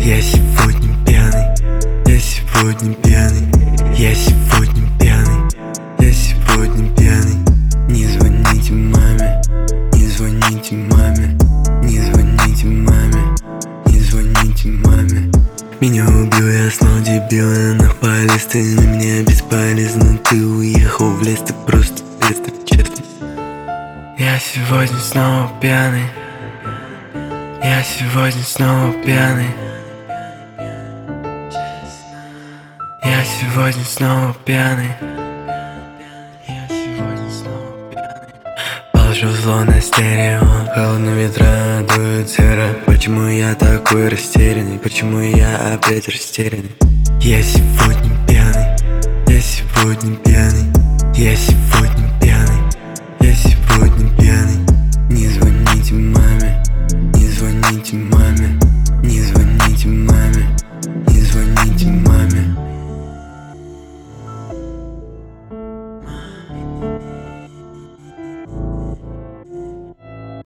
Я сегодня пьяный, я сегодня пьяный, я сегодня пьяный, я сегодня пьяный. Не звоните маме, не звоните маме, не звоните маме, не звоните маме. Меня убил, я снова дебил, я нахвались, ты на меня бесполезно. Ты уехал в лес, ты просто пизда, честно. Я сегодня снова пьяный, я сегодня снова пьяный, я сегодня снова пьяный, я сегодня снова пьяный. Положил зло на стерео, холодные ветра дуют серо. Почему я такой растерянный, почему я опять растерянный? Я сегодня пьяный, я сегодня пьяный, я сегодня